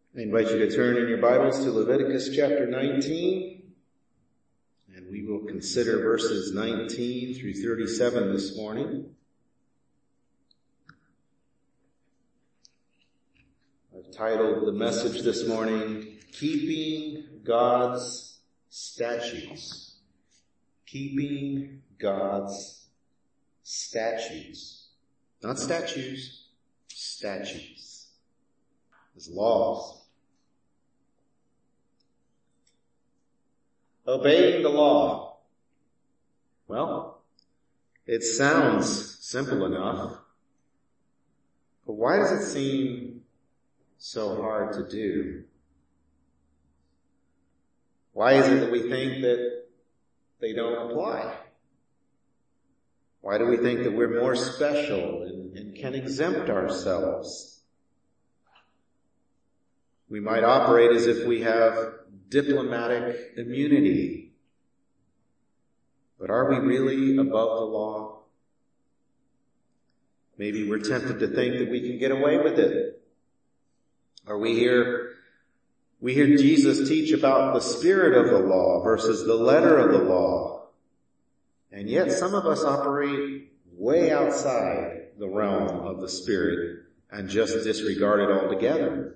I invite you to turn in your Bibles to Leviticus chapter 19, and we will consider verses 19 through 37 this morning. I've titled the message this morning, Keeping God's Statutes. Keeping God's Statutes. Not statues, statutes. It's laws. Obeying the law. Well, it sounds simple enough, but why does it seem so hard to do? Why is it that we think that they don't apply? Why do we think that we're more special and can exempt ourselves? We might operate as if we have diplomatic immunity. But are we really above the law? Maybe we're tempted to think that we can get away with it. Or we hear Jesus teach about the spirit of the law versus the letter of the law. And yet some of us operate way outside the realm of the spirit and just disregard it altogether.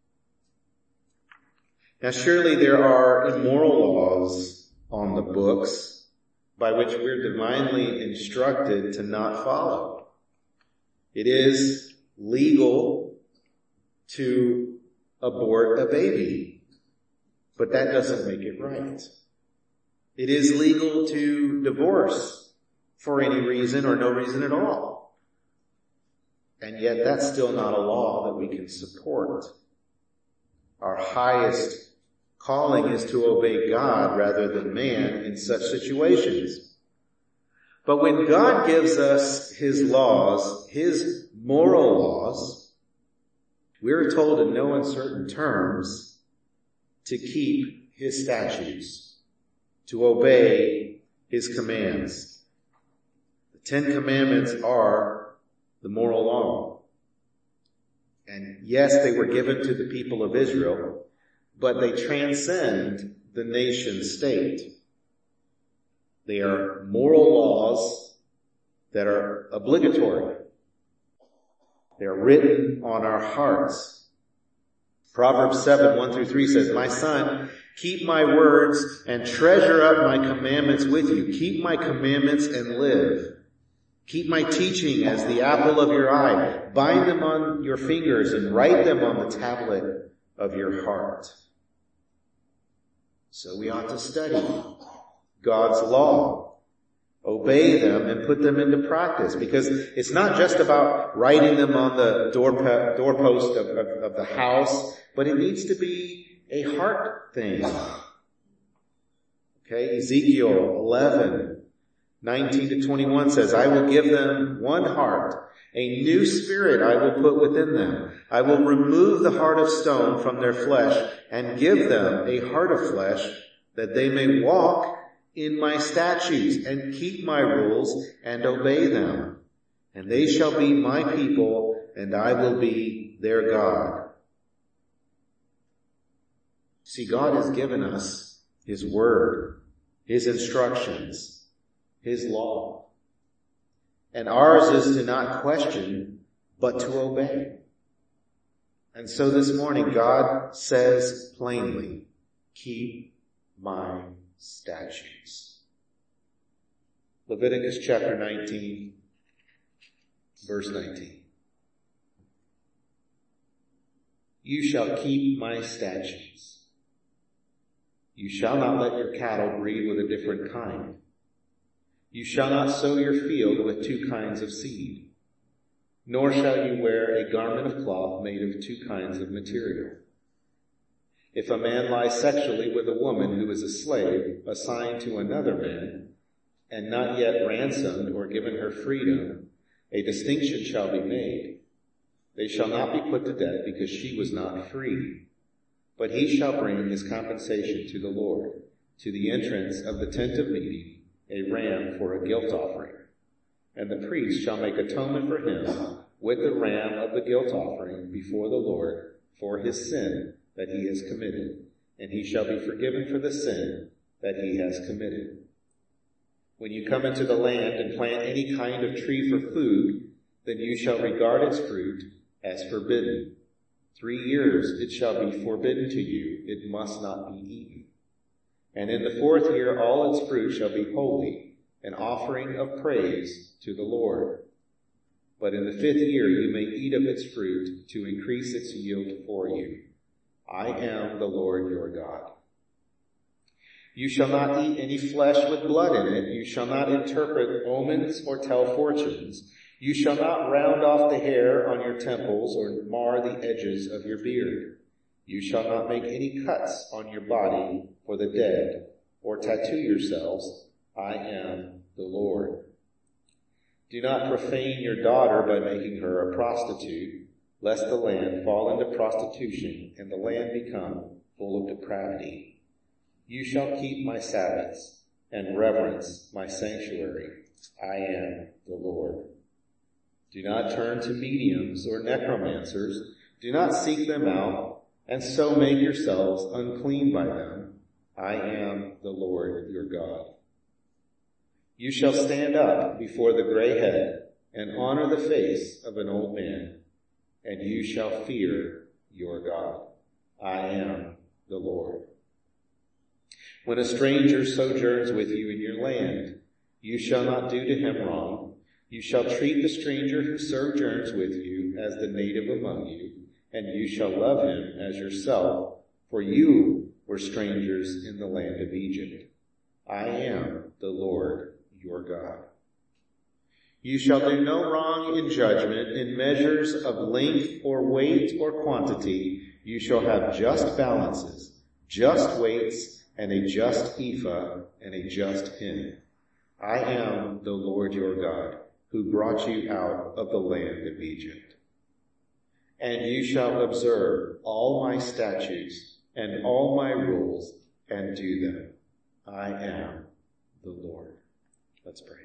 Now surely there are immoral laws on the books by which we're divinely instructed to not follow. It is legal to abort a baby, but that doesn't make it right. It is legal to divorce for any reason or no reason at all. And yet that's still not a law that we can support. Our highest calling is to obey God rather than man in such situations. But when God gives us His laws, His moral laws, we're told in no uncertain terms to keep His statutes, to obey His commands. The 10 Commandments are the moral law. And yes, they were given to the people of Israel, but they transcend the nation state. They are moral laws that are obligatory. They are written on our hearts. Proverbs 7, 1 through 3 says, "My son, keep my words and treasure up my commandments with you. Keep my commandments and live. Keep my teaching as the apple of your eye. Bind them on your fingers and write them on the tablet of your heart." So we ought to study God's law, obey them, and put them into practice, because it's not just about writing them on the doorpost of the house, but it needs to be a heart thing. Okay, Ezekiel 11, 19 to 21 says, "I will give them one heart. A new spirit I will put within them. I will remove the heart of stone from their flesh and give them a heart of flesh, that they may walk in my statutes and keep my rules and obey them. And they shall be my people, and I will be their God." See, God has given us His word, His instructions, His law. And ours is to not question, but to obey. And so this morning, God says plainly, keep my statutes. Leviticus chapter 19, verse 19. "You shall keep my statutes. You shall not let your cattle breed with a different kind. You shall not sow your field with 2 kinds of seed, nor shall you wear a garment of cloth made of 2 kinds of material. If a man lies sexually with a woman who is a slave assigned to another man, and not yet ransomed or given her freedom, a distinction shall be made. They shall not be put to death because she was not free, but he shall bring his compensation to the Lord, to the entrance of the tent of meeting, a ram for a guilt offering. And the priest shall make atonement for him with the ram of the guilt offering before the Lord for his sin that he has committed, and he shall be forgiven for the sin that he has committed. When you come into the land and plant any kind of tree for food, then you shall regard its fruit as forbidden. 3 years it shall be forbidden to you, it must not be eaten. And in the 4th year all its fruit shall be holy, an offering of praise to the Lord. But in the 5th year you may eat of its fruit to increase its yield for you. I am the Lord your God. You shall not eat any flesh with blood in it. You shall not interpret omens or tell fortunes. You shall not round off the hair on your temples or mar the edges of your beard. You shall not make any cuts on your body for the dead or tattoo yourselves. I am the Lord. Do not profane your daughter by making her a prostitute, lest the land fall into prostitution and the land become full of depravity. You shall keep my Sabbaths and reverence my sanctuary. I am the Lord. Do not turn to mediums or necromancers. Do not seek them out and so make yourselves unclean by them. I am the Lord your God. You shall stand up before the gray head and honor the face of an old man, and you shall fear your God. I am the Lord. When a stranger sojourns with you in your land, you shall not do to him wrong. You shall treat the stranger who sojourns with you as the native among you, and you shall love him as yourself, for you were strangers in the land of Egypt. I am the Lord your God. You shall do no wrong in judgment, in measures of length or weight or quantity. You shall have just balances, just weights, and a just ephah and a just hin. I am the Lord your God, who brought you out of the land of Egypt. And you shall observe all my statutes and all my rules and do them. I am the Lord. Let's pray.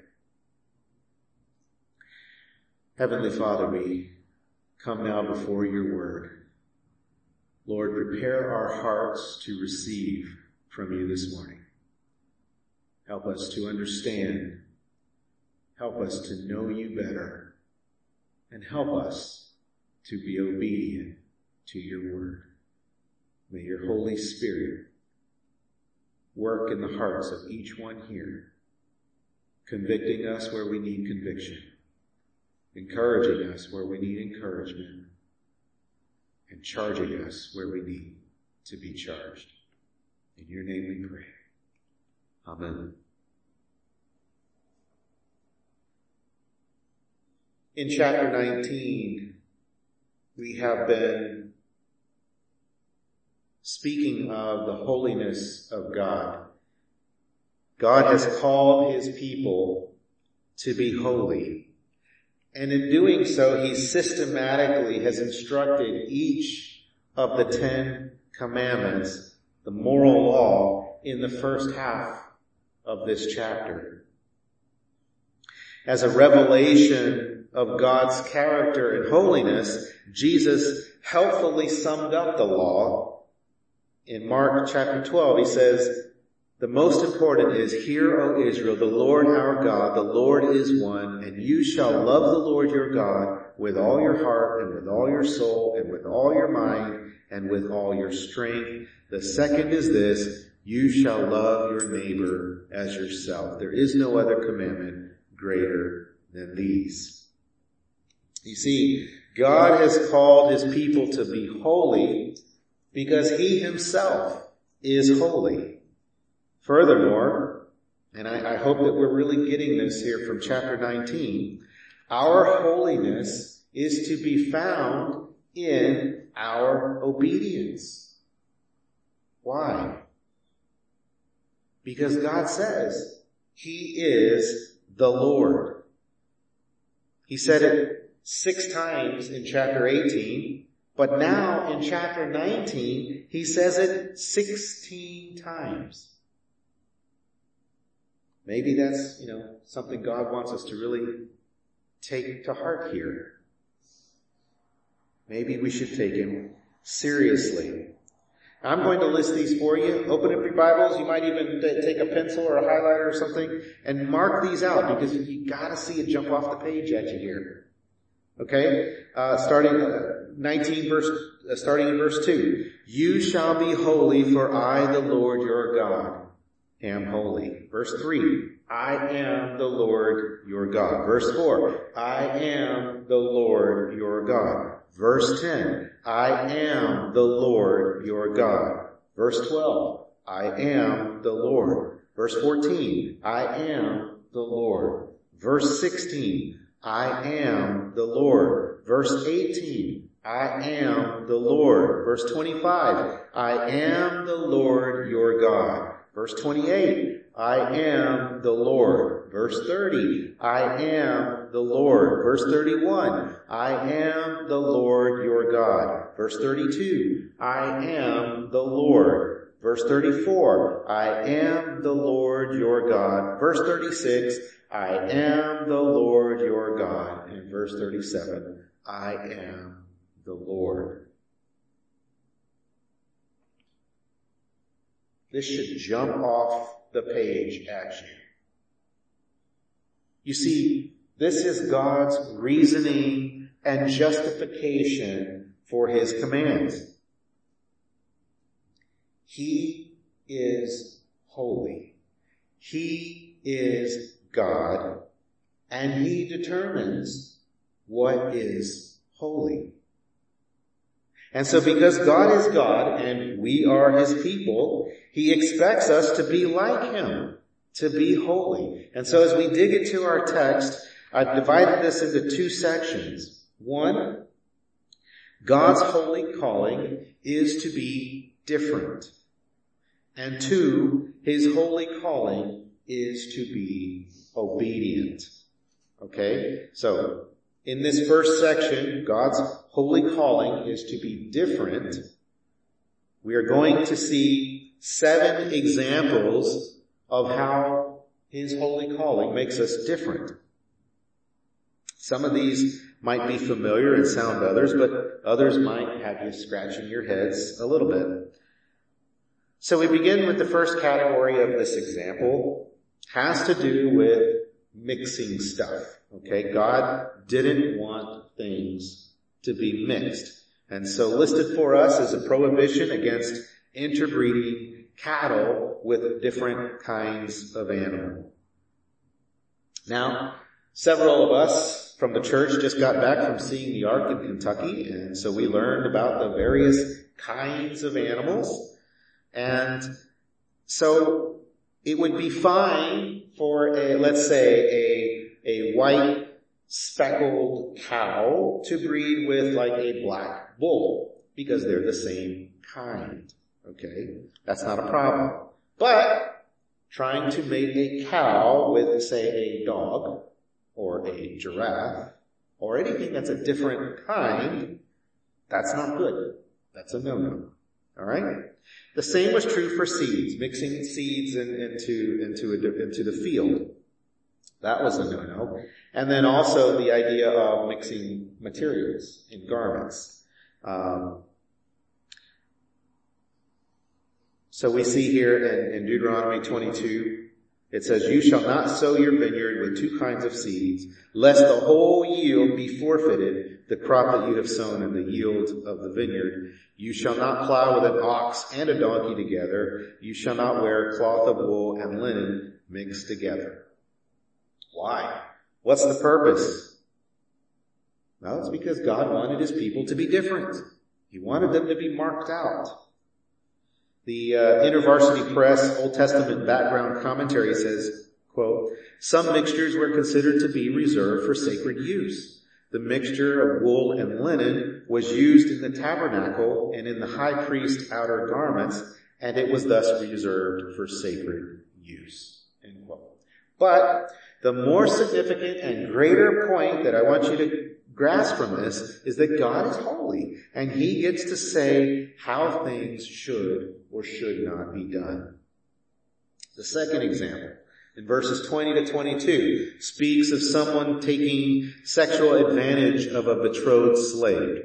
Heavenly Father, we come now before your word. Lord, prepare our hearts to receive from you this morning. Help us to understand. Help us to know you better. And help us to be obedient to your word. May your Holy Spirit work in the hearts of each one here, convicting us where we need conviction, encouraging us where we need encouragement, and charging us where we need to be charged. In your name we pray. Amen. In chapter 19, we have been speaking of the holiness of God. God has called his people to be holy. And in doing so, he systematically has instructed each of the 10 commandments, the moral law, in the first half of this chapter. As a revelation of God's character and holiness, Jesus helpfully summed up the law. In Mark chapter 12, he says, the most important is, hear, O Israel, the Lord our God, the Lord is one, and you shall love the Lord your God with all your heart and with all your soul and with all your mind and with all your strength. The second is this, you shall love your neighbor as yourself. There is no other commandment greater than these. You see, God has called his people to be holy because he himself is holy. Furthermore, and I hope that we're really getting this here from chapter 19, our holiness is to be found in our obedience. Why? Because God says he is the Lord. He said it 6 times in chapter 18, but now in chapter 19, he says it 16 times. Maybe that's, something God wants us to really take to heart here. Maybe we should take him seriously. I'm going to list these for you. Open up your Bibles. You might even take a pencil or a highlighter or something and mark these out because you gotta see it jump off the page at you here. Okay? Starting in verse 2. You shall be holy, for I, the Lord your God, am holy. Verse 3. I am the Lord your God. Verse 4. I am the Lord your God. Verse 10. I am the Lord your God. Verse 12. I am the Lord. Verse 14. I am the Lord. Verse 16. I am the Lord. Verse 18. I am the Lord. Verse 25. I am the Lord your God. Verse 28. I am the Lord. Verse 30. I am the Lord. Verse 31. I am the Lord your God. Verse 32. I am the Lord. Verse 34. I am the Lord your God. Verse 36. I am the Lord your God. And verse 37. I am the Lord. This should jump off the page at you. You see, this is God's reasoning and justification for his commands. He is holy. He is God, and he determines what is holy. And so because God is God and we are his people, he expects us to be like him, to be holy. And so as we dig into our text, I've divided this into two sections. One, God's holy calling is to be different. And two, his holy calling is to be obedient. Okay? So, in this first section, God's holy calling is to be different. We are going to see 7 examples of how his holy calling makes us different. Some of these might be familiar and sound others, but others might have you scratching your heads a little bit. So we begin with the first category of this example. Has to do with mixing stuff. Okay, God didn't want things to be mixed. And so listed for us is a prohibition against interbreeding cattle with different kinds of animal. Now, several of us from the church just got back from seeing the Ark in Kentucky, and so we learned about the various kinds of animals. And so it would be fine for let's say a white speckled cow to breed with like a black bull because they're the same kind. Okay? That's not a problem. But trying to make a cow with, say, a dog or a giraffe or anything that's a different kind, that's not good. That's a no-no. All right? The same was true for seeds, mixing seeds into the field. That was a no-no. And then also the idea of mixing materials in garments. So we see here in Deuteronomy 22, it says, "You shall not sow your vineyard with 2 kinds of seeds, lest the whole yield be forfeited, the crop that you have sown and the yield of the vineyard. You shall not plow with an ox and a donkey together. You shall not wear cloth of wool and linen mixed together." Why? What's the purpose? Well, it's because God wanted his people to be different. He wanted them to be marked out. The InterVarsity Press Old Testament background commentary says, quote, "Some mixtures were considered to be reserved for sacred use. The mixture of wool and linen was used in the tabernacle and in the high priest's outer garments, and it was thus reserved for sacred use." End quote. But the more significant and greater point that I want you to grasp from this is that God is holy, and he gets to say how things should or should not be done. The second example, in verses 20 to 22, speaks of someone taking sexual advantage of a betrothed slave.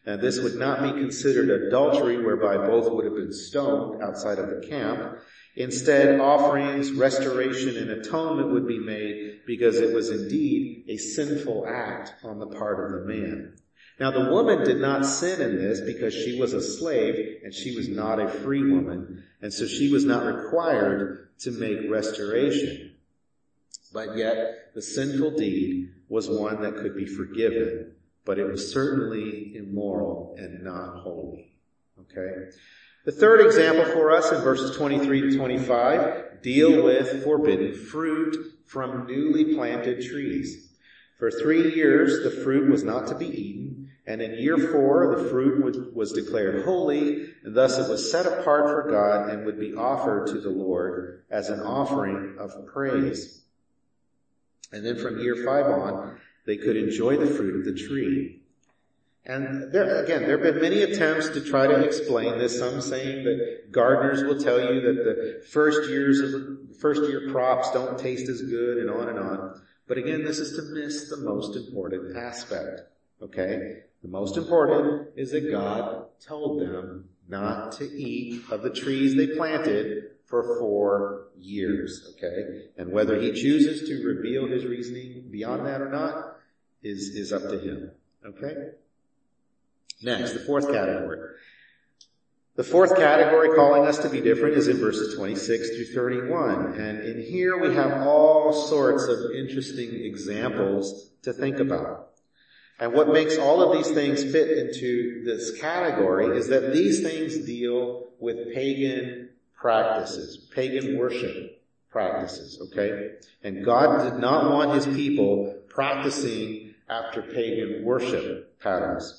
And this would not be considered adultery, whereby both would have been stoned outside of the camp. Instead, offerings, restoration, and atonement would be made because it was indeed a sinful act on the part of the man. Now, the woman did not sin in this because she was a slave and she was not a free woman, and so she was not required to make restoration. But yet, the sinful deed was one that could be forgiven, but it was certainly immoral and not holy. Okay? The third example for us in verses 23 to 25 deal with forbidden fruit from newly planted trees. For 3 years, the fruit was not to be eaten, and in year 4, the fruit was declared holy, and thus it was set apart for God and would be offered to the Lord as an offering of praise. And then from year 5 on, they could enjoy the fruit of the tree. And there have been many attempts to try to explain this. Some saying that gardeners will tell you that the first year crops don't taste as good, and on and on. But again, this is to miss the most important aspect. Okay? The most important is that God told them not to eat of the trees they planted for 4 years. Okay? And whether he chooses to reveal his reasoning beyond that or not is up to him. Okay? Next, the fourth category. The fourth category calling us to be different is in verses 26 through 31. And in here we have all sorts of interesting examples to think about. And what makes all of these things fit into this category is that these things deal with pagan practices, pagan worship practices, okay? And God did not want his people practicing after pagan worship patterns.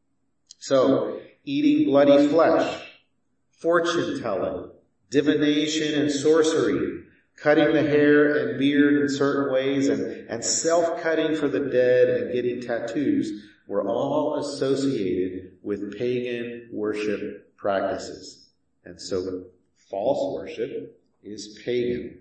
So, eating bloody flesh, fortune-telling, divination and sorcery, cutting the hair and beard in certain ways, and self-cutting for the dead and getting tattoos were all associated with pagan worship practices. And so, false worship is pagan.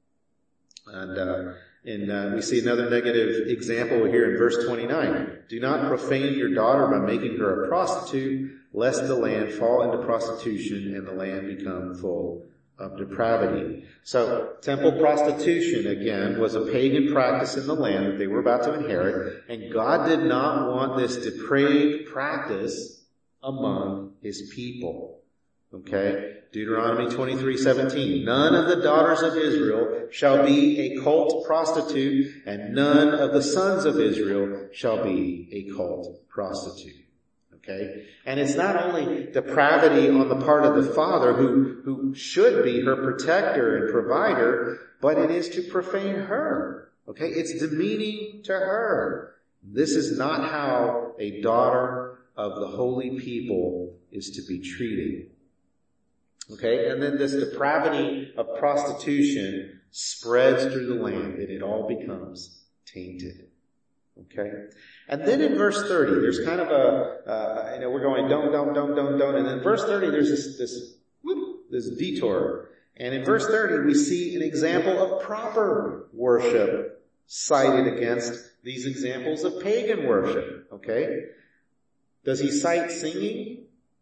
And we see another negative example here in verse 29. Do not profane your daughter by making her a prostitute, lest the land fall into prostitution and the land become full of depravity. So, temple prostitution, again, was a pagan practice in the land that they were about to inherit, and God did not want this depraved practice among his people. Okay? Deuteronomy 23:17. None of the daughters of Israel shall be a cult prostitute, and none of the sons of Israel shall be a cult prostitute. Okay? And it's not only depravity on the part of the father who should be her protector and provider, but it is to profane her. Okay? It's demeaning to her. This is not how a daughter of the holy people is to be treated. Okay, and then this depravity of prostitution spreads through the land and it all becomes tainted. Okay, and then in verse 30, there's kind of we're going don't, and then in verse 30 there's this detour. And in verse 30 we see an example of proper worship cited against these examples of pagan worship. Okay, does he cite singing?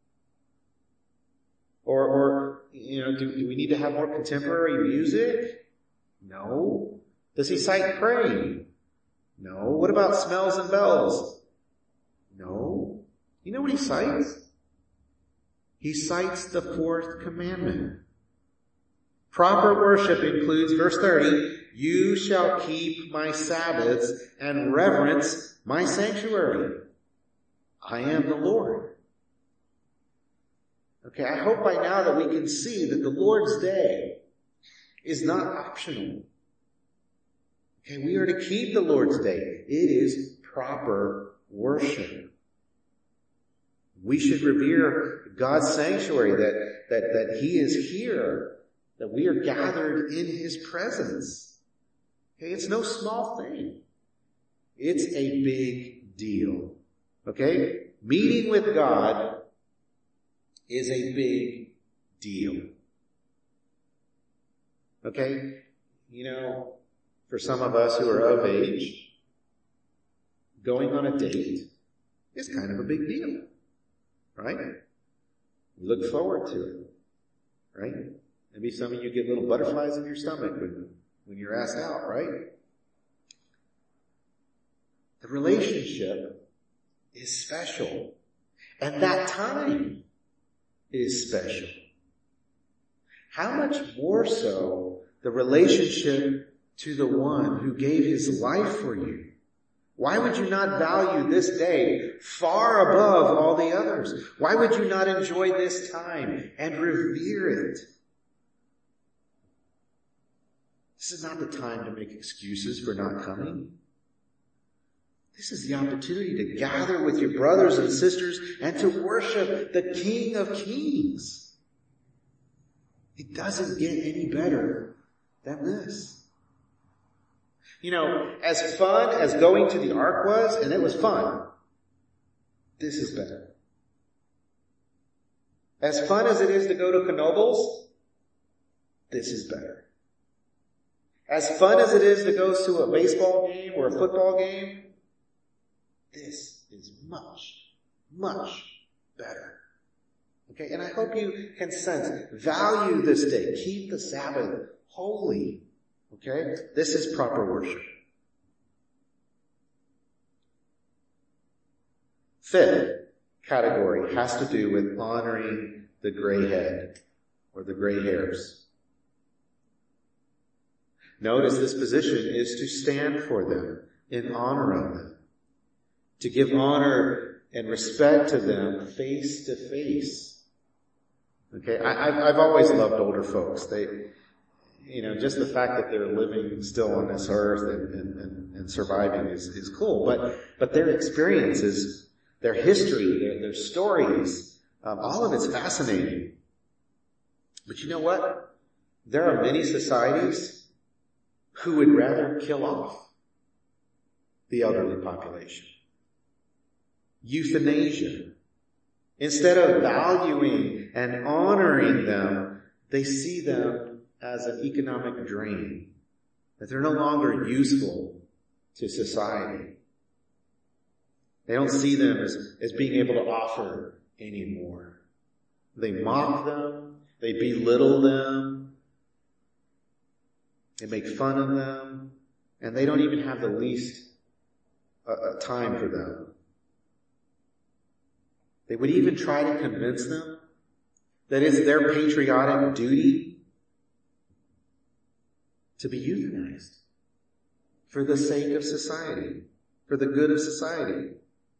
Or do we need to have more contemporary music? No. Does he cite praying? No. What about smells and bells? No. You know what he cites? He cites the fourth commandment. Proper worship includes, verse 30, you shall keep my Sabbaths and reverence my sanctuary. I am the Lord. Okay, I hope by now that we can see that the Lord's Day is not optional. Okay, we are to keep the Lord's Day. It is proper worship. We should revere God's sanctuary, that he is here, that we are gathered in his presence. Okay, it's no small thing. It's a big deal. Okay, meeting with God is a big deal. Okay? For some of us who are of age, going on a date is kind of a big deal. right? You look forward to it, right? Maybe some of you get little butterflies in your stomach when you're asked out, right? The relationship is special. And that time is special. How much more so the relationship to the one who gave his life for you? Why would you not value this day far above all the others? Why would you not enjoy this time and revere it? This is not the time to make excuses for not coming. This is the opportunity to gather with your brothers and sisters and to worship the King of Kings. It doesn't get any better than this. You know, as fun as going to the Ark was, and it was fun, this is better. As fun as it is to go to Knoebels, this is better. As fun as it is to go to a baseball game or a football game, this is much, much better. Okay, and I hope you can sense, value this day. Keep the Sabbath holy. Okay, this is proper worship. Fifth category has to do with honoring the gray head or the gray hairs. Notice this position is to stand for them in honor of them, to give honor and respect to them face to face. Okay, I've always loved older folks. Just the fact that they're living still on this earth and surviving is cool. But their experiences, their history, their stories, all of it's fascinating. But you know what? There are many societies who would rather kill off the elderly population. Euthanasia. Instead of valuing and honoring them, they see them as an economic drain, that they're no longer useful to society. They don't see them as being able to offer anymore. They mock them, they belittle them, they make fun of them, and they don't even have the least time for them. They would even try to convince them that it's their patriotic duty to be euthanized for the sake of society, for the good of society.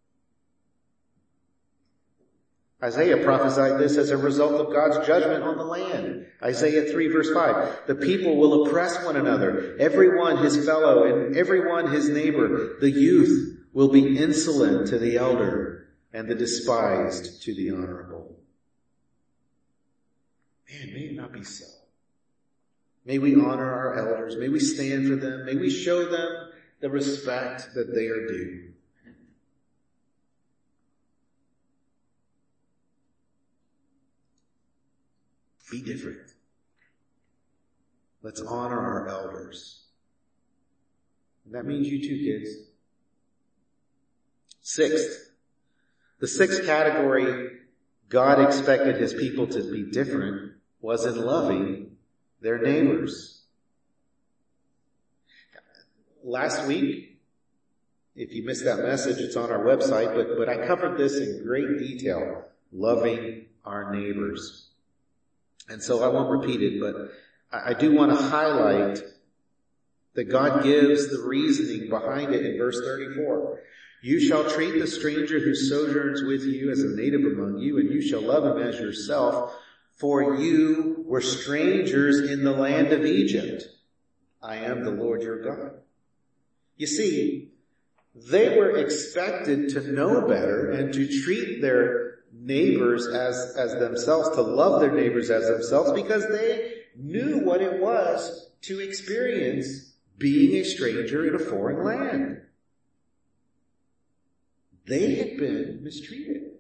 Isaiah prophesied this as a result of God's judgment on the land. Isaiah 3 verse 5. The people will oppress one another, everyone his fellow and everyone his neighbor. The youth will be insolent to the elder and the despised to the honorable. Man, may it not be so. May we honor our elders. May we stand for them. May we show them the respect that they are due. Be different. Let's honor our elders. And that means you too, kids. Sixth. The sixth category God expected his people to be different was in loving their neighbors. Last week, if you missed that message, it's on our website, but I covered this in great detail, loving our neighbors. And so I won't repeat it, but I do want to highlight that God gives the reasoning behind it in verse 34. You shall treat the stranger who sojourns with you as a native among you, and you shall love him as yourself, for you were strangers in the land of Egypt. I am the Lord your God. You see, they were expected to know better and to treat their neighbors as themselves, to love their neighbors as themselves, because they knew what it was to experience being a stranger in a foreign land. They had been mistreated.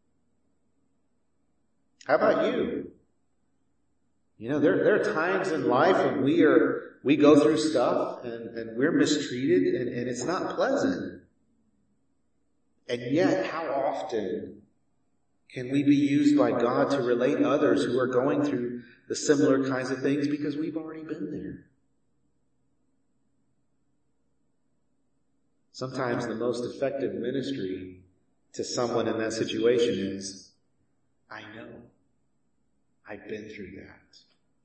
How about you? You know, there are times in life when we go through stuff and we're mistreated and it's not pleasant. And yet, how often Can we be used by God to relate others who are going through the similar kinds of things because we've already been there? Sometimes the most effective ministry to someone in that situation is, I know. I've been through that.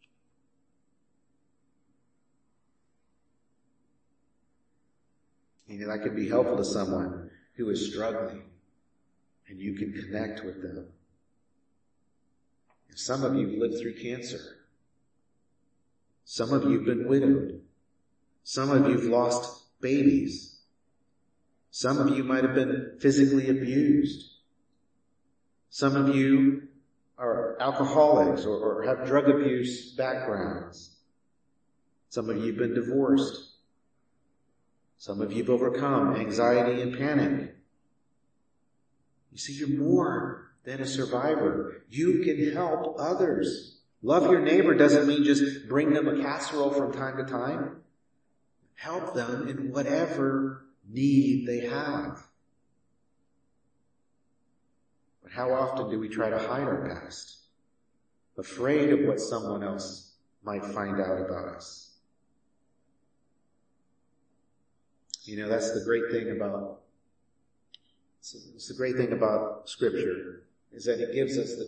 That could be helpful to someone who is struggling, and you can connect with them. And some of you have lived through cancer. Some of you have been widowed. Some of you have lost babies. Some of you might have been physically abused. Some of you are alcoholics or have drug abuse backgrounds. Some of you have been divorced. Some of you have overcome anxiety and panic. You see, you're more than a survivor. You can help others. Love your neighbor doesn't mean just bring them a casserole from time to time. Help them in whatever need they have. But how often do we try to hide our past, afraid of what someone else might find out about us? That's the great thing about Scripture, is that it gives us the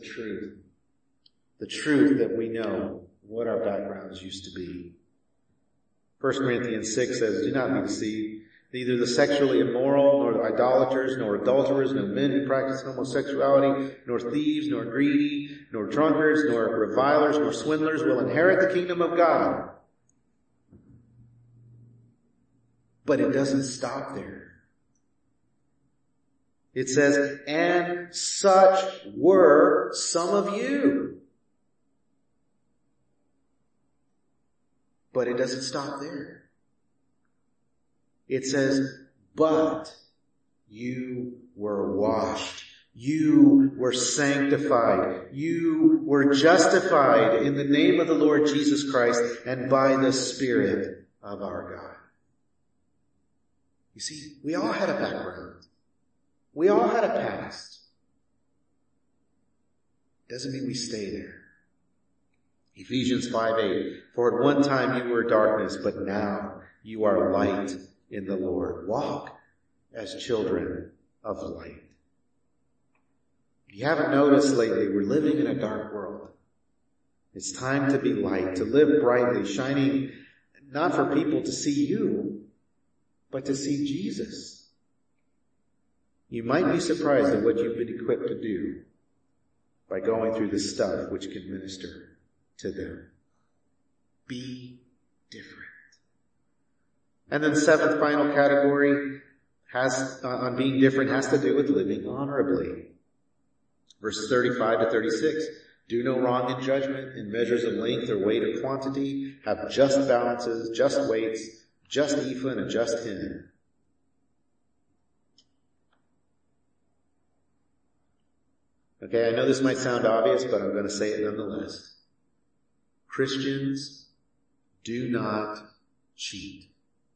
truth that we know what our backgrounds used to be. 1 Corinthians 6 says, do not be deceived. Neither the sexually immoral, nor the idolaters, nor adulterers, nor men who practice homosexuality, nor thieves, nor greedy, nor drunkards, nor revilers, nor swindlers will inherit the kingdom of God. But it doesn't stop there. It says, and such were some of you. But it doesn't stop there. It says, but you were washed. You were sanctified. You were justified in the name of the Lord Jesus Christ and by the Spirit of our God. You see, we all had a background. We all had a past. Doesn't mean we stay there. Ephesians 5:8, for at one time you were darkness, but now you are light in the Lord. Walk as children of light. If you haven't noticed lately, we're living in a dark world. It's time to be light, to live brightly, shining not for people to see you, but to see Jesus. You might be surprised at what you've been equipped to do by going through the stuff which can minister to them. Be different. And then the seventh final category on being different has to do with living honorably. Verses 35 to 36. Do no wrong in judgment, in measures of length or weight or quantity. Have just balances, just weights, just ephah and a just hin. Okay, I know this might sound obvious, but I'm going to say it nonetheless. Christians do not cheat.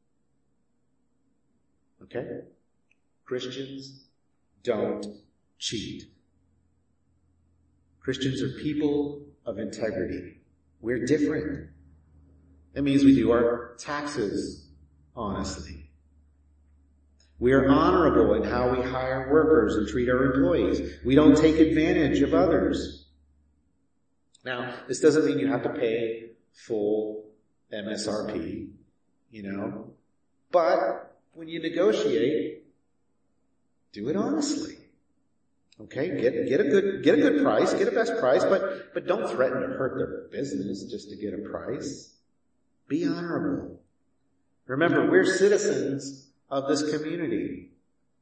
Okay? Christians don't cheat. Christians are people of integrity. We're different. That means we do our taxes honestly. We are honorable in how we hire workers and treat our employees. We don't take advantage of others. Now, this doesn't mean you have to pay full MSRP, but when you negotiate, do it honestly. Okay? Get a good price, get a best price, but don't threaten to hurt their business just to get a price. Be honorable. Remember, we're citizens of this community.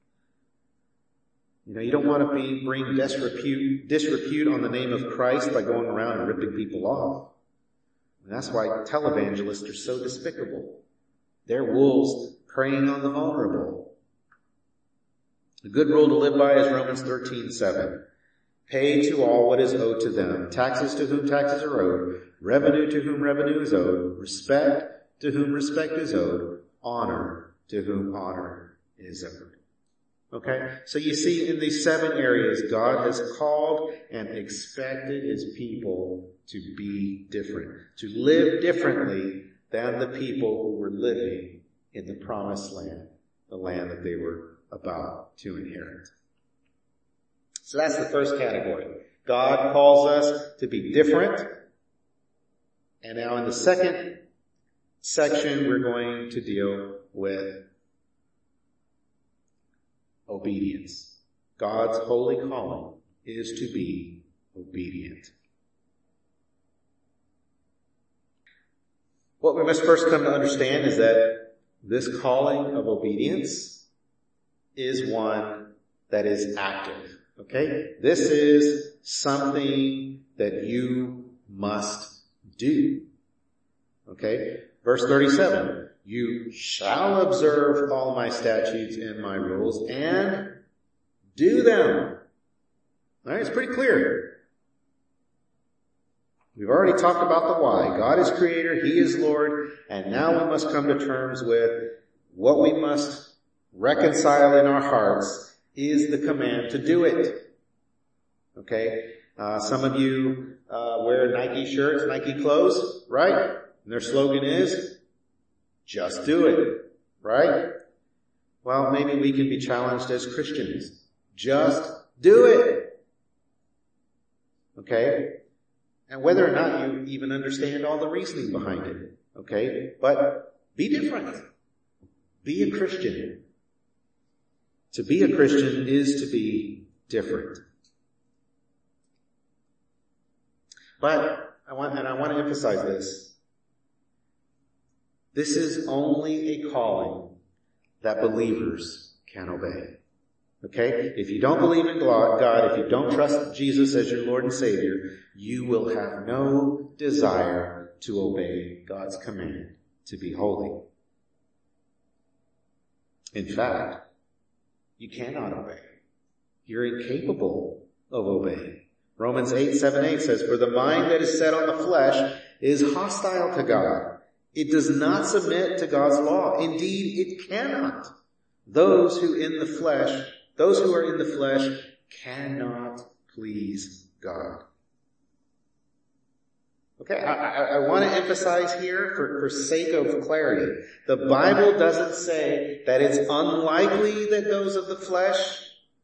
You don't want to bring disrepute on the name of Christ by going around and ripping people off. And that's why televangelists are so despicable. They're wolves preying on the vulnerable. A good rule to live by is Romans 13:7. Pay to all what is owed to them. Taxes to whom taxes are owed. Revenue to whom revenue is owed. Respect to whom respect is owed. Honor to whom honor is owed. Okay? So you see in these 7 areas, God has called and expected his people to be different, to live differently than the people who were living in the promised land, the land that they were about to inherit. So that's the first category. God calls us to be different. And now in the second section, we're going to deal with obedience. God's holy calling is to be obedient. What we must first come to understand is that this calling of obedience is one that is active. Okay? This is something that you must do. Okay? Verse 37. You shall observe all my statutes and my rules and do them. All right? It's pretty clear. We've already talked about the why. God is creator, he is Lord, and now we must come to terms with what we must reconcile in our hearts is the command to do it. Okay? Some of you wear Nike shirts, Nike clothes, right? And their slogan is, just do it, right? Well, maybe we can be challenged as Christians. Just do it. Okay? And whether or not you even understand all the reasoning behind it. Okay? But be different. Be a Christian. To be a Christian is to be different. But I want to emphasize this. This is only a calling that believers can obey. Okay? If you don't believe in God, if you don't trust Jesus as your Lord and Savior, you will have no desire to obey God's command to be holy. In fact, you cannot obey. You're incapable of obeying. Romans 8:7-8 says, for the mind that is set on the flesh is hostile to God. It does not submit to God's law. Indeed, it cannot. Those who are in the flesh cannot please God. Okay, I want to emphasize here for sake of clarity. The Bible doesn't say that it's unlikely that those of the flesh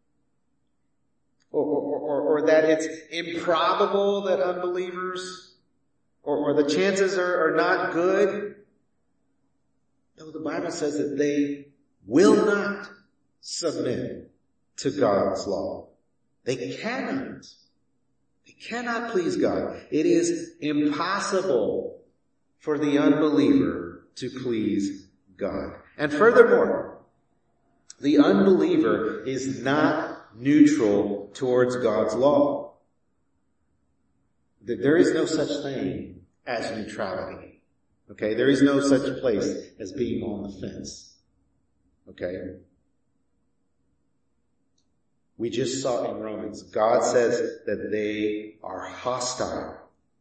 or that it's improbable that unbelievers or the chances are not good. No, the Bible says that they will not submit to God's law. They cannot. They cannot please God. It is impossible for the unbeliever to please God. And furthermore, the unbeliever is not neutral towards God's law. There is no such thing as neutrality. Okay? There is no such place as being on the fence. Okay? We just saw in Romans, God says that they are hostile.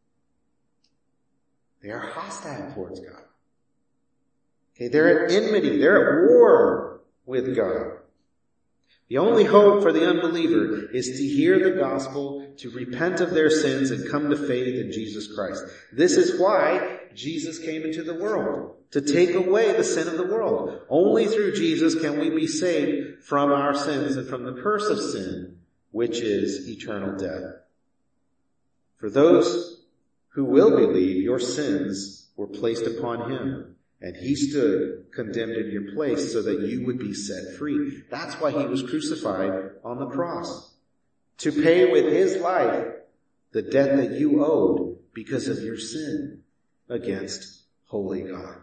They are hostile towards God. Okay, they're at enmity. They're at war with God. The only hope for the unbeliever is to hear the gospel, to repent of their sins, and come to faith in Jesus Christ. This is why Jesus came into the world, to take away the sin of the world. Only through Jesus can we be saved from our sins and from the curse of sin, which is eternal death. For those who will believe, your sins were placed upon him, and he stood condemned in your place so that you would be set free. That's why he was crucified on the cross, to pay with his life the debt that you owed because of your sin against holy God.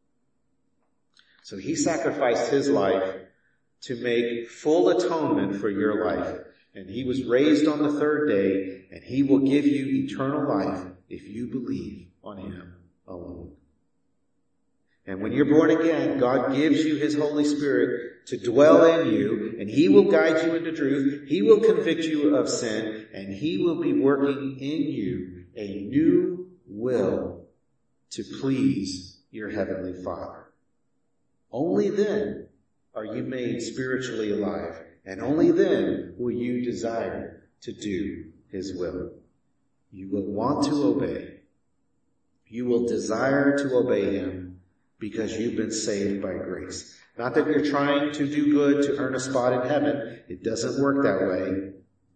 So he sacrificed his life to make full atonement for your life. And he was raised on the third day, and he will give you eternal life if you believe on him alone. And when you're born again, God gives you his Holy Spirit to dwell in you, and he will guide you into truth. He will convict you of sin, and he will be working in you a new will to please your heavenly Father. Only then are you made spiritually alive, And only then will you desire to do his will. You will want to obey. You will desire to obey him because you've been saved by grace. Not that you're trying to do good to earn a spot in heaven. It doesn't work that way.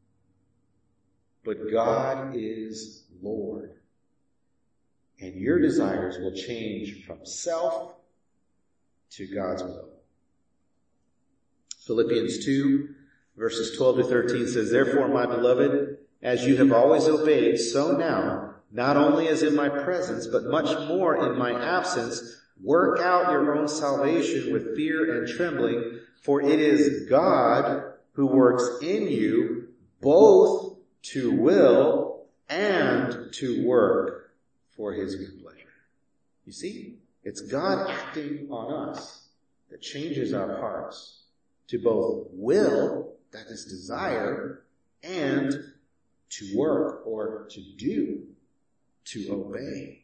But God is Lord. And your desires will change from self to God's will. Philippians 2, verses 12 to 13 says, Therefore, my beloved, as you have always obeyed, so now, not only as in my presence, but much more in my absence, work out your own salvation with fear and trembling, for it is God who works in you both to will and to work for his good pleasure. You see, it's God acting on us that changes our hearts to both will, that is desire, and to work or to do, to obey.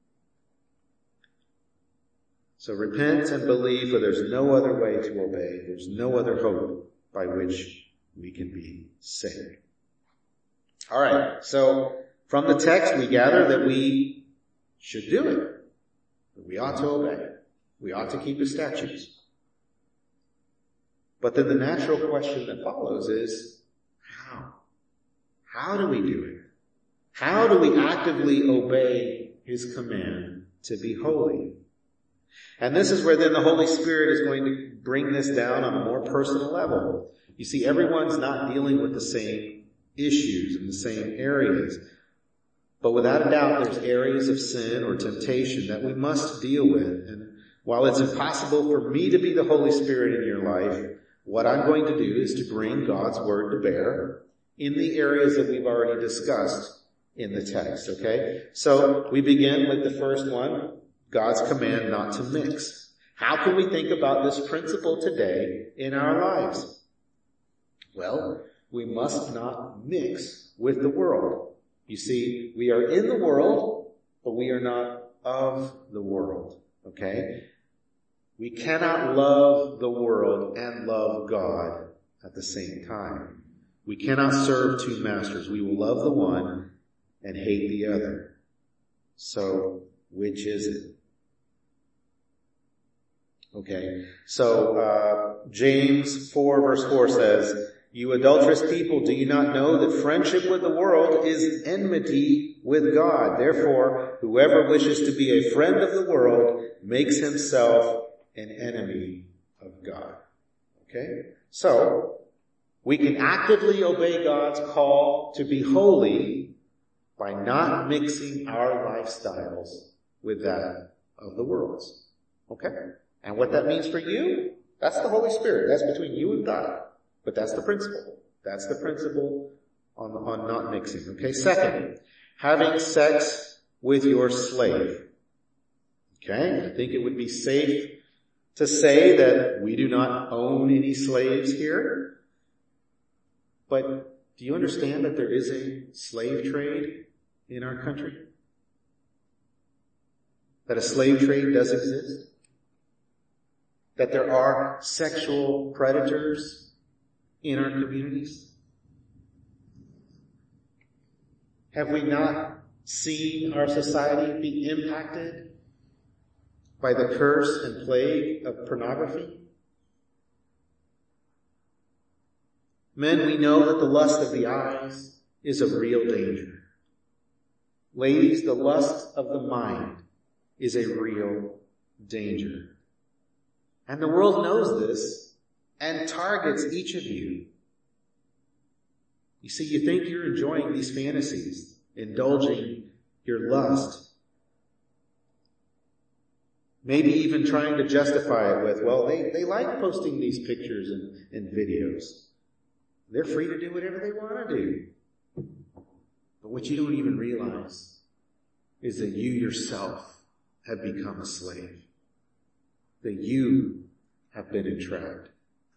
So repent and believe, for there's no other way to obey. There's no other hope by which we can be saved. All right, so from the text we gather that we should do it. That we ought to obey. We ought to keep his statutes. But then the natural question that follows is, how? How do we do it? How do we actively obey his command to be holy? And this is where then the Holy Spirit is going to bring this down on a more personal level. You see, everyone's not dealing with the same issues in the same areas. But without a doubt, there's areas of sin or temptation that we must deal with. And while it's impossible for me to be the Holy Spirit in your life, what I'm going to do is to bring God's word to bear in the areas that we've already discussed in the text, okay? So we begin with the first one, God's command not to mix. How can we think about this principle today in our lives? Well, we must not mix with the world. You see, we are in the world, but we are not of the world, okay? We cannot love the world and love God at the same time. We cannot serve two masters. We will love the one and hate the other. So, which is it? Okay, so James 4 verse 4 says, You adulterous people, do you not know that friendship with the world is enmity with God? Therefore, whoever wishes to be a friend of the world makes himself an enemy of God. Okay? So, we can actively obey God's call to be holy by not mixing our lifestyles with that of the world's. Okay? And what that means for you, that's the Holy Spirit. That's between you and God. But that's the principle. That's the principle on not mixing. Okay? Second, having sex with your slave. Okay? I think it would be safe to say that we do not own any slaves here. But do you understand that there is a slave trade in our country? That a slave trade does exist? That there are sexual predators in our communities? Have we not seen our society be impacted by the curse and plague of pornography? Men, we know that the lust of the eyes is a real danger. Ladies, the lust of the mind is a real danger. And the world knows this and targets each of you. You see, you think you're enjoying these fantasies, indulging your lust. Maybe even trying to justify it with, well, they like posting these pictures and videos. They're free to do whatever they want to do. But what you don't even realize is that you yourself have become a slave. That you have been entrapped.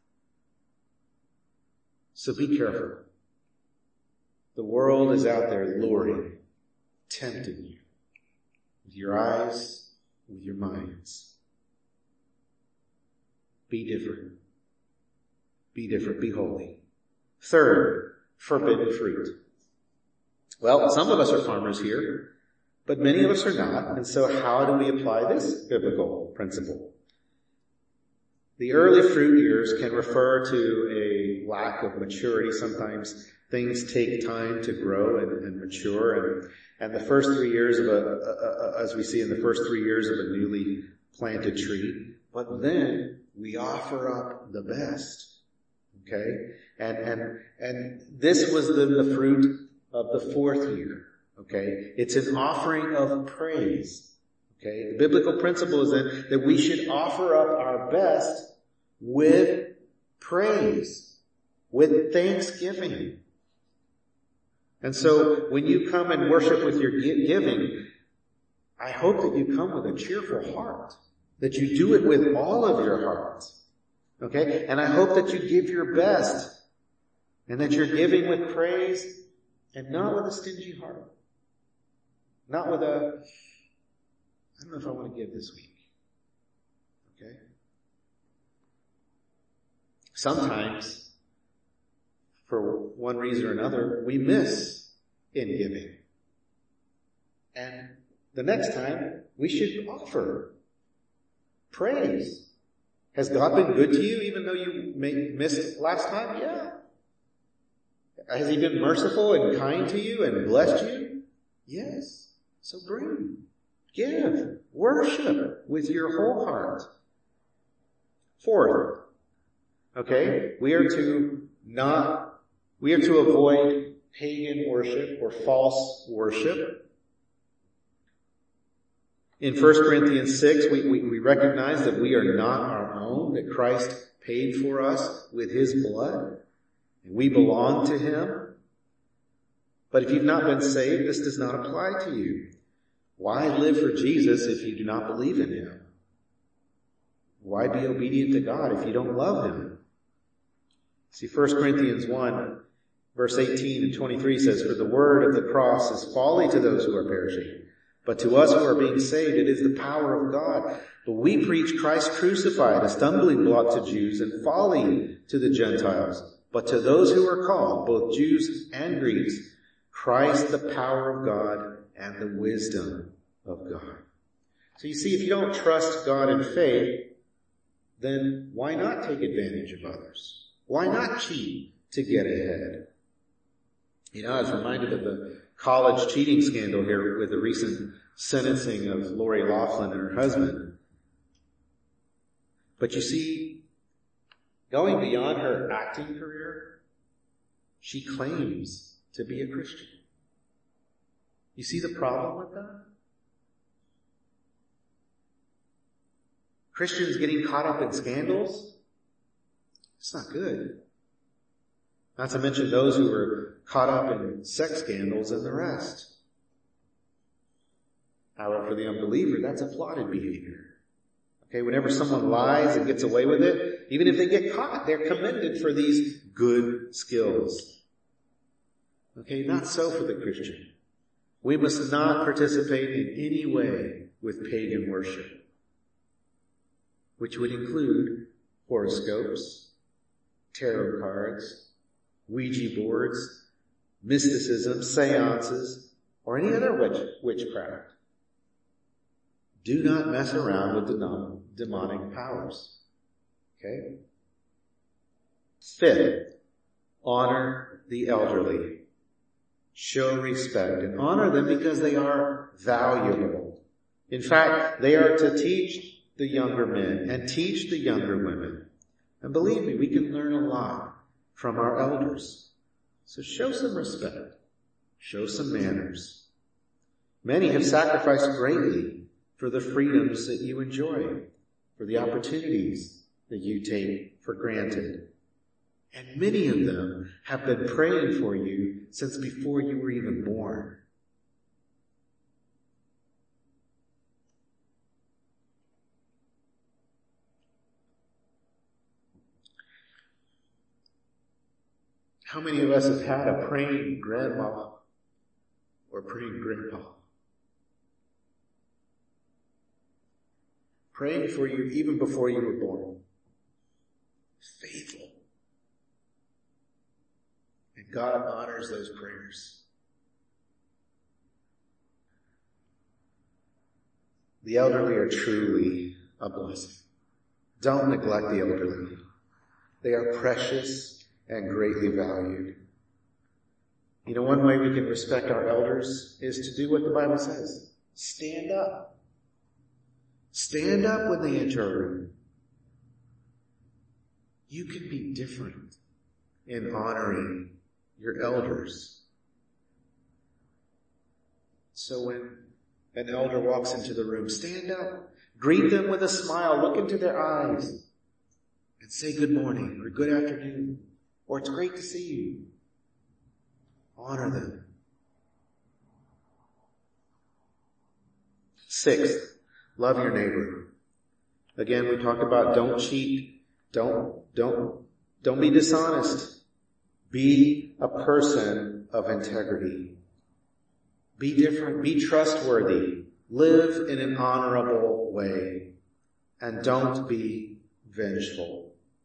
So be careful. The world is out there luring, tempting you with your eyes, with your minds. Be different. Be different, be holy. Third, forbidden fruit. Well, some of us are farmers here, but many of us are not. And so how do we apply this biblical principle? The early fruit years can refer to a lack of maturity. Sometimes things take time to grow and mature. And the first 3 years of as we see in the first 3 years of a newly planted tree. But then we offer up the best. Okay? And this was the fruit of the fourth year. Okay? It's an offering of praise. Okay? The biblical principle is that we should offer up our best with praise, with thanksgiving. And so when you come and worship with your giving, I hope that you come with a cheerful heart, that you do it with all of your heart. Okay? And I hope that you give your best and that you're giving with praise and not with a stingy heart. Not with I don't know if I want to give this week. Okay? Sometimes, for one reason or another, we miss in giving. And the next time, we should offer praise. Has God been good to you even though you missed last time? Yeah. Has He been merciful and kind to you and blessed you? Yes. So give, worship with your whole heart. Fourth, okay, we are to avoid pagan worship or false worship. In 1 Corinthians 6, we recognize that we are not our own, that Christ paid for us with His blood, and we belong to Him. But if you've not been saved, this does not apply to you. Why live for Jesus if you do not believe in Him? Why be obedient to God if you don't love Him? See, 1 Corinthians 1, verse 18 and 23 says, "For the word of the cross is folly to those who are perishing, but to us who are being saved, it is the power of God. But we preach Christ crucified, a stumbling block to Jews and folly to the Gentiles. But to those who are called, both Jews and Greeks, Christ the power of God and the wisdom of God." So you see, if you don't trust God in faith, then why not take advantage of others? Why not cheat to get ahead? You know, I was reminded of the college cheating scandal here with the recent sentencing of Lori Loughlin and her husband. But you see, going beyond her acting career, she claims to be a Christian. You see the problem with that? Christians getting caught up in scandals? It's not good. Not to mention those who were caught up in sex scandals and the rest. However, for the unbeliever, that's applauded behavior. Okay, whenever someone lies and gets away with it, even if they get caught, they're commended for these good skills. Okay, not so for the Christian. We must not participate in any way with pagan worship, which would include horoscopes, tarot cards, Ouija boards, mysticism, seances, or any other witchcraft. Do not mess around with demonic powers. Okay? Fifth, honor the elderly. Show respect and honor them because they are valuable. In fact, they are to teach the younger men and teach the younger women. And believe me, we can learn a lot from our elders. So show some respect. Show some manners. Many have sacrificed greatly for the freedoms that you enjoy, for the opportunities that you take for granted. And many of them have been praying for you since before you were even born. How many of us have had a praying grandma or praying grandpa? Praying for you even before you were born. Faithful. And God honors those prayers. The elderly are truly a blessing. Don't neglect the elderly. They are precious and greatly valued. You know, one way we can respect our elders is to do what the Bible says. Stand up. Stand up when they enter a room. You can be different in honoring your elders. So when an elder walks into the room, stand up. Greet them with a smile. Look into their eyes and say good morning or good afternoon or it's great to see you. Honor them. 6th, love your neighbor. Again, we talked about don't cheat. Don't be dishonest. Be a person of integrity. Be different. Be trustworthy. Live in an honorable way. And don't be vengeful.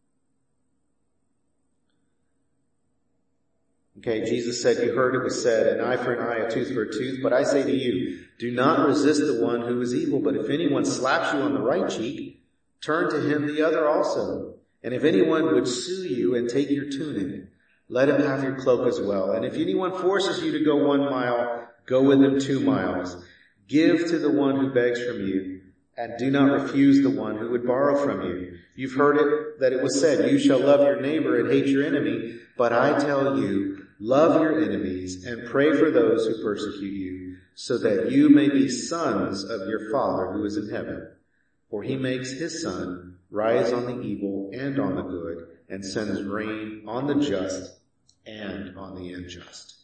Okay, Jesus said, you heard it was said, an eye for an eye, a tooth for a tooth. But I say to you, do not resist the one who is evil. But if anyone slaps you on the right cheek, turn to him the other also. And if anyone would sue you and take your tunic, let him have your cloak as well. And if anyone forces you to go 1 mile, go with him 2 miles. Give to the one who begs from you, and do not refuse the one who would borrow from you. You've heard it that it was said, you shall love your neighbor and hate your enemy. But I tell you, love your enemies and pray for those who persecute you, so that you may be sons of your Father who is in heaven. For he makes his sun rise on the evil and on the good, and sends rain on the just and on the unjust.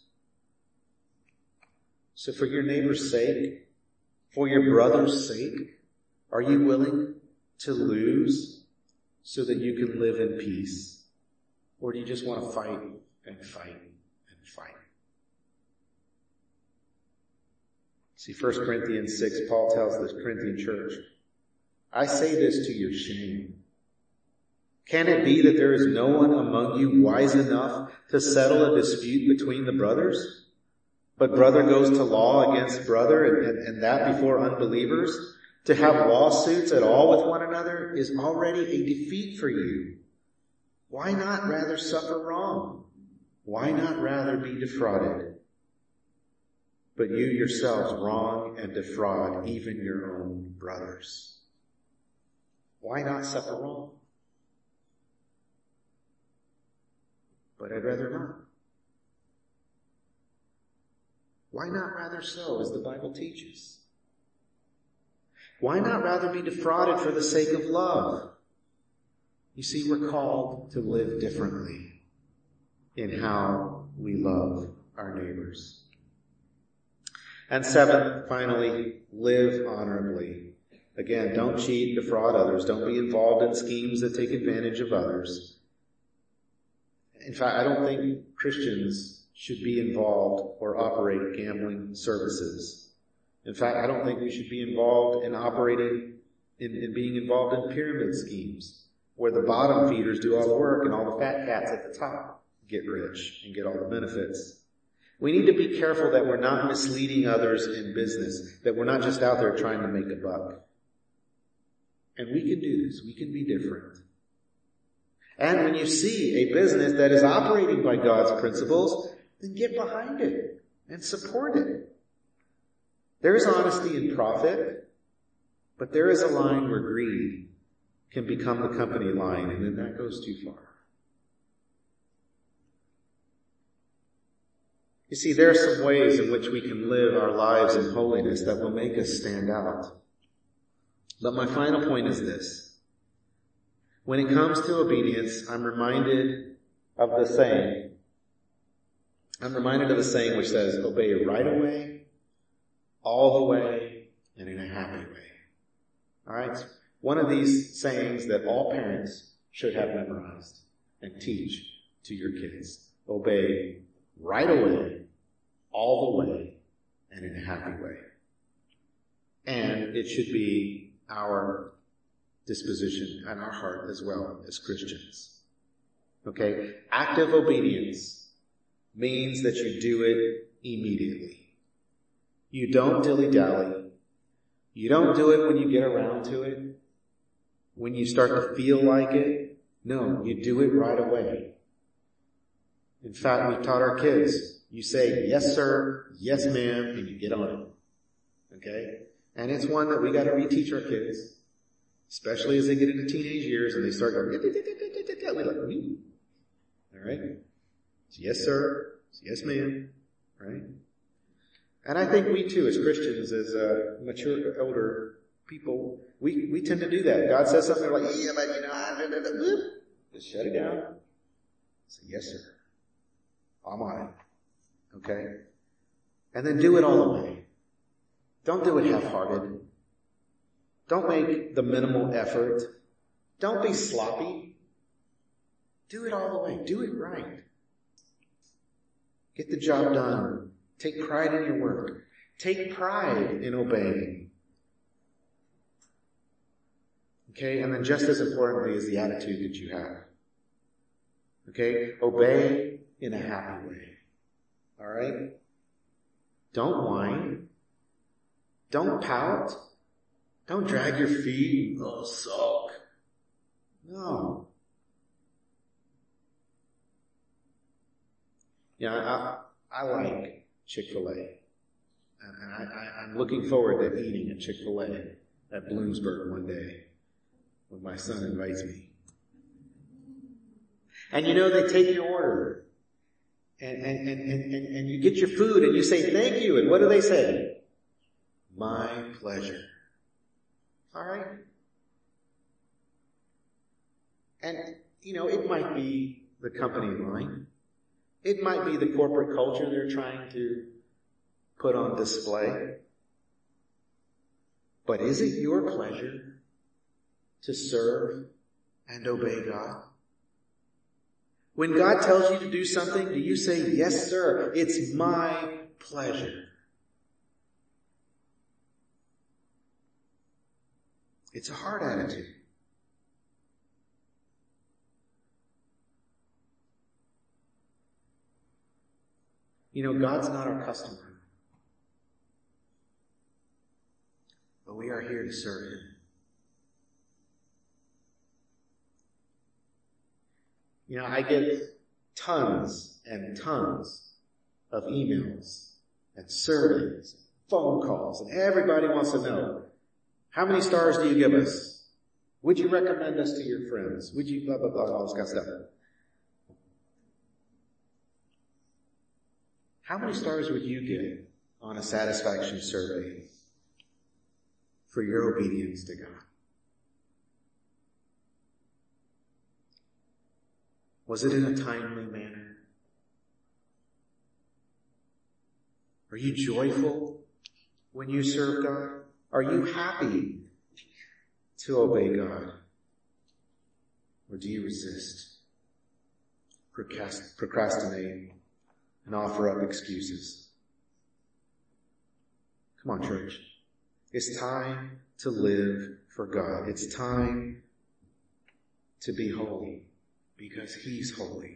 So for your neighbor's sake, for your brother's sake, are you willing to lose so that you can live in peace? Or do you just want to fight and fight and fight? See, 1 Corinthians 6, Paul tells the Corinthian church, I say this to your shame. Can it be that there is no one among you wise enough to settle a dispute between the brothers? But brother goes to law against brother, and that before unbelievers? To have lawsuits at all with one another is already a defeat for you. Why not rather suffer wrong? Why not rather be defrauded? But you yourselves wrong and defraud even your own brothers. Why not suffer wrong? But I'd rather not. Why not rather so, as the Bible teaches? Why not rather be defrauded for the sake of love? You see, we're called to live differently in how we love our neighbors. And 7th, finally, live honorably. Again, don't cheat, defraud others. Don't be involved in schemes that take advantage of others. In fact, I don't think Christians should be involved or operate gambling services. In fact, I don't think we should be involved in operating, in being involved in pyramid schemes where the bottom feeders do all the work and all the fat cats at the top get rich and get all the benefits. We need to be careful that we're not misleading others in business, that we're not just out there trying to make a buck. And we can do this. We can be different. And when you see a business that is operating by God's principles, then get behind it and support it. There is honesty in profit, but there is a line where greed can become the company line, and then that goes too far. You see, there are some ways in which we can live our lives in holiness that will make us stand out. But my final point is this. When it comes to obedience, I'm reminded of the saying which says, obey right away, all the way, and in a happy way. All right? One of these sayings that all parents should have memorized and teach to your kids. Obey right away, all the way, and in a happy way. And it should be our disposition and our heart as well as Christians. Okay? Active obedience means that you do it immediately. You don't dilly-dally. You don't do it when you get around to it, when you start to feel like it. No, you do it right away. In fact, we've taught our kids, you say, yes, sir, yes, ma'am, and you get on it. Okay? And it's one that we got to reteach our kids, especially as they get into teenage years and they start going, we're like, all right? It's yes, sir. It's yes, ma'am. Right? And I think we too, as Christians, as mature, elder people, we tend to do that. God says something like, yeah, but just shut it down. Say, yes, sir. I'm on it. Okay? And then do it all the way. Don't do it half-hearted. Don't make the minimal effort. Don't be sloppy. Do it all the way. Do it right. Get the job done. Take pride in your work. Take pride in obeying. Okay? And then just as importantly is the attitude that you have. Okay? Obey in a happy way. All right? Don't whine. Don't pout. Don't drag your feet and sulk. No. Yeah, I like Chick-fil-A. And I'm looking forward to eating at Chick-fil-A at Bloomsburg one day when my son invites me. And you know, they take your order. And you get your food and you say thank you. And what do they say? My pleasure. All right? And, you know, it might be the company line. It might be the corporate culture they're trying to put on display. But is it your pleasure to serve and obey God? When God tells you to do something, do you say, yes, sir, it's my pleasure? It's a hard attitude. You know, God's not our customer. But we are here to serve Him. You know, I get tons and tons of emails and surveys, phone calls, and everybody wants to know, how many stars do you give us? Would you recommend us to your friends? Would you blah, blah, blah, all this kind of stuff. How many stars would you get on a satisfaction survey for your obedience to God? Was it in a timely manner? Are you joyful when you serve God? Are you happy to obey God? Or do you resist, procrastinate, and offer up excuses? Come on, church. It's time to live for God. It's time to be holy because He's holy.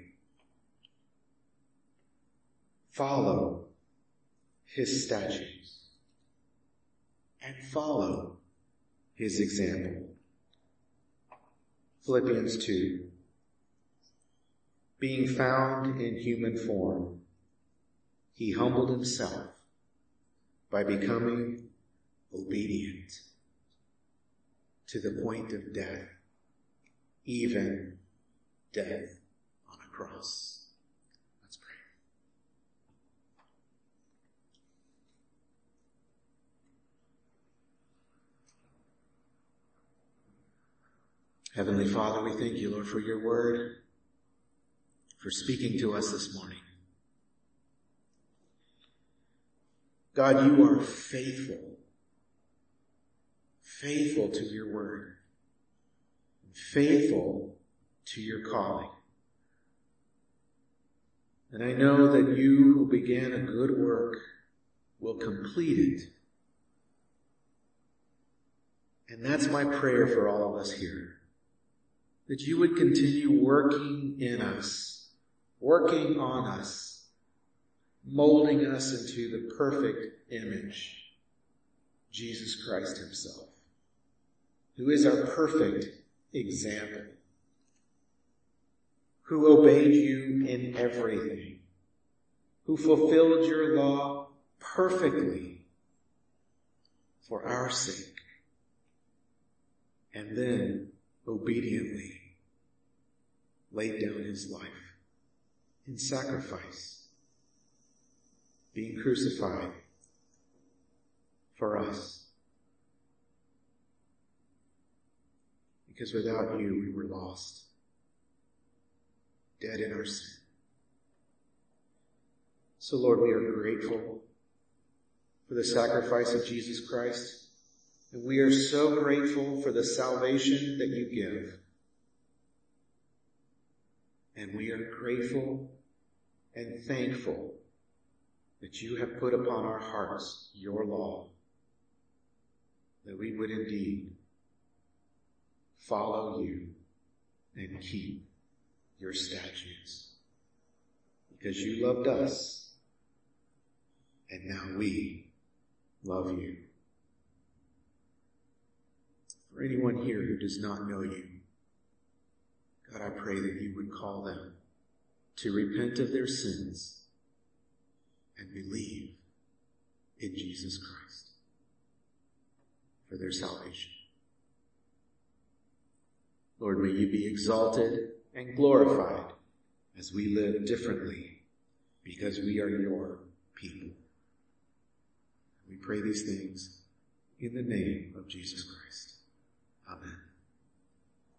Follow His statutes and follow His example. Philippians 2. Being found in human form, He humbled Himself by becoming obedient to the point of death, even death on a cross. Let's pray. Heavenly Father, we thank you, Lord, for your word, for speaking to us this morning. God, you are faithful to your word, faithful to your calling. And I know that you who began a good work will complete it. And that's my prayer for all of us here. That you would continue working in us, working on us, molding us into the perfect image, Jesus Christ himself, who is our perfect example, who obeyed you in everything, who fulfilled your law perfectly for our sake, and then obediently laid down his life in sacrifice, being crucified for us. Because without you, we were lost, dead in our sin. So Lord, we are grateful for the sacrifice of Jesus Christ, and we are so grateful for the salvation that you give. And we are grateful and thankful that you have put upon our hearts your law, that we would indeed follow you and keep your statutes, because you loved us, and now we love you. For anyone here who does not know you, God, I pray that you would call them to repent of their sins and believe in Jesus Christ for their salvation. Lord, may you be exalted and glorified as we live differently because we are your people. We pray these things in the name of Jesus Christ. Amen.